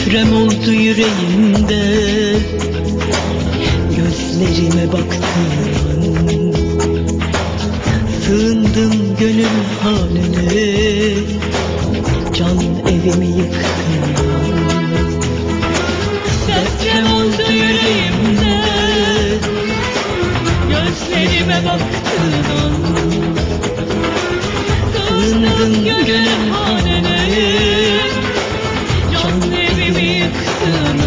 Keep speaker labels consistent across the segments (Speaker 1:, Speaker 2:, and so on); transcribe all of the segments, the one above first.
Speaker 1: Deprem oldu yüreğimde, gözlerime baktın. Sığındım gönül haline, can evimi yıktın. Deprem oldu yüreğimde, gözlerime baktın. Sığındım gönül haline, can evimi yıktın.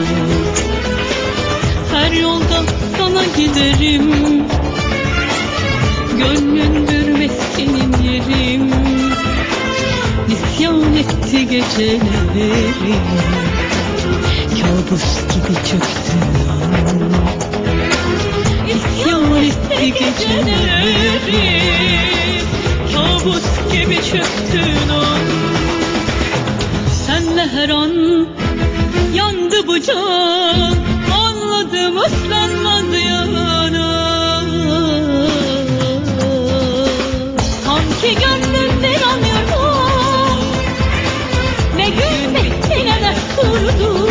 Speaker 1: Her yolda sana giderim, gönlündür meskenin yerim. İsyan etti gecelerim, kabus gibi çöktün. İsyan etti gecelerim, kabus gibi çöktün. Senle her an yandı bu can, anladım ıslanmadı yana. Sanki gönlümde yanıyorum, ne gün bitti ne de durdu.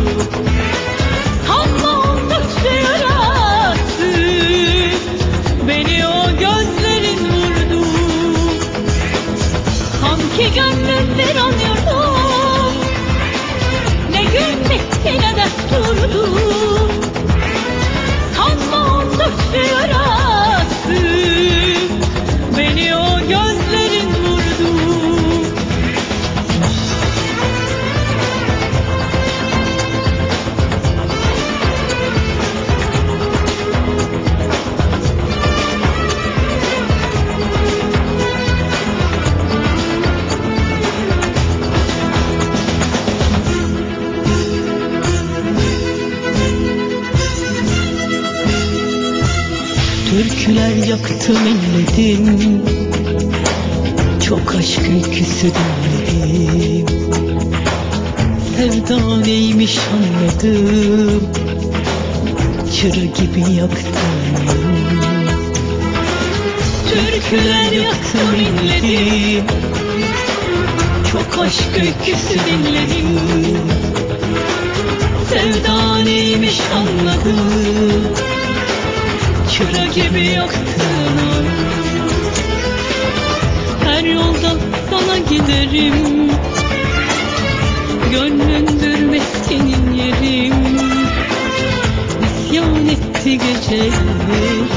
Speaker 1: Sanma oldukça yarası, beni o gözlerin vurdu. Sanki gönlümde yanıyorum, ne gün bitti ne de durdu. Sanma oldukça yarası, beni o gözlerin vurdu. Türküler yaktım inledim, çok aşk öyküsü dinledim. Sevda neymiş anladım, çıra gibi yaktım. Türküler yaktım inledim, çok aşk öyküsü dinledim. Sevda neymiş anladım, çıra gibi yaktın. Her yolda sana giderim, gönlündür meskenin yerim. İsyan etti gecelerim,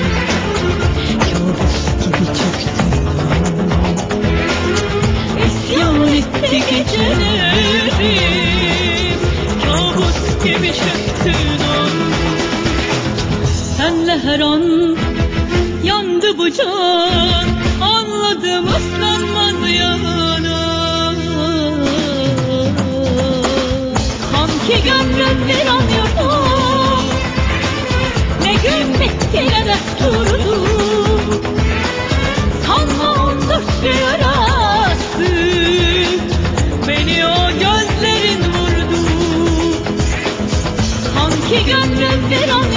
Speaker 1: kabus gibi çöktün. İsyan etti gecelerim, kabus gibi çöktün. Senle her an yandı bu can, anladım ıslanmadı yana. Sanki gönlümde yanıyorum, ne gün bitti ne de durdu. Sanma oldukça yarası, beni o gözlerin vurdu. Sanki gönlümde yanıyorum,